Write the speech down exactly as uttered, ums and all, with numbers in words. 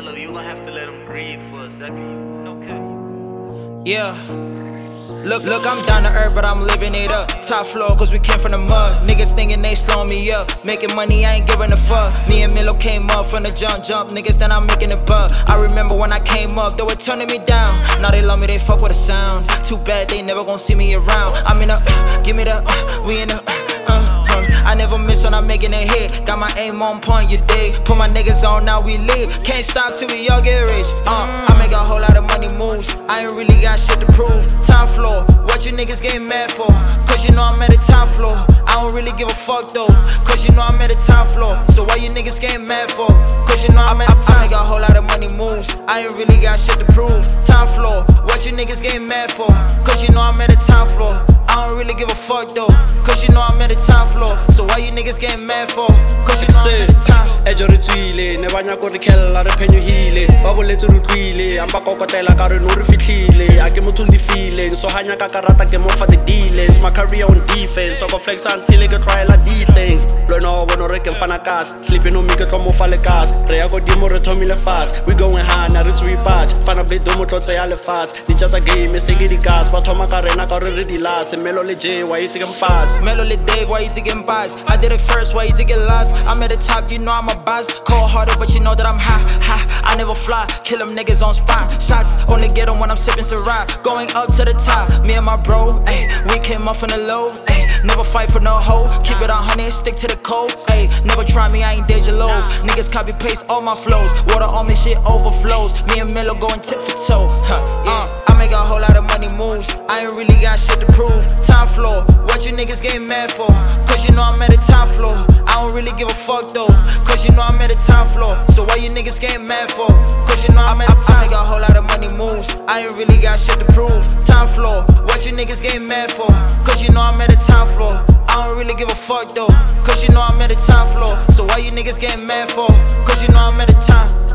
Hold up, you gon' have to let him breathe for a second. Okay. Yeah. Look, look, I'm down to earth, but I'm living it up. Top floor, cause we came from the mud. Niggas thinking they slowing me up. Making money, I ain't giving a fuck. Me and Milo came up from the jump, jump. Niggas, then I'm making it buck. I remember when I came up, they were turning me down. Now they love me, they fuck with the sounds. Too bad they never gon' see me around. I'm in the, uh, give me the, uh, we in the, uh, uh, uh. I never miss when I'm making a hit. Got my aim on point, you dig. Put my niggas on, now we live. Can't stop till we all get rich. Uh, I make a whole lot of money moves. I ain't really got shit to prove. Top floor, what you niggas getting mad for? Cause you know I'm at the top floor. I don't really give a fuck though. Cause you know I'm at the top floor. So why you niggas getting mad for? Cause you know I'm at the top. I make a whole lot of money moves. I ain't really got shit to prove. Top floor, what you niggas getting mad for? Cause you know I'm at the top floor. I don't really give a fuck though. Cause you know I'm at the top floor. So why you niggas getting mad for? Cause you know I'm at the top. Ejo re tswile ne banya go re khella re phenyo hile ba boletse re tlwile amba kokotela ka re no re fitlhile a ke motho ndi feeling so hanya ka karata ke mo fa the dealings my career on defense so go flex until I get try like these things lo no bono re ke fana kas sleeping on me ke tlo mo fa le kas re ya go dimo re thomile fast we going high na re tswi patch fana ble do mo tlotse ya le fast di just a game se ke di gas ba thoma ka rena ka re re di last Melo le J why you taking pass Melo le Dave why you taking pass I did it first why you taking last I'm at the top you know I'm a boss cold hearted but you know that I'm high high I never fly kill them niggas on spot shots only get them when I'm sipping Ciroc going up to the top me and my bro ay we came up from the low ay never fight for no hoe keep it on honey stick to the code ay never try me I ain't Deja Love niggas copy paste all my flows water on me shit overflows me and Melo going tip for toe huh, yeah. uh, I make a whole lot of money moves I ain't really got shit to prove top floor what you niggas getting mad for cause you know I'm at the top floor I don't really give a fuck though cause you know I'm at the top floor so why you niggas getting mad for cause you know I'm at the top I make a whole lot of money moves I ain't really got shit to prove top floor what you niggas getting mad for cause you know I'm at the top floor I don't really give a fuck though cause you know I'm at the top floor so why you niggas getting mad for cause you know I'm at the top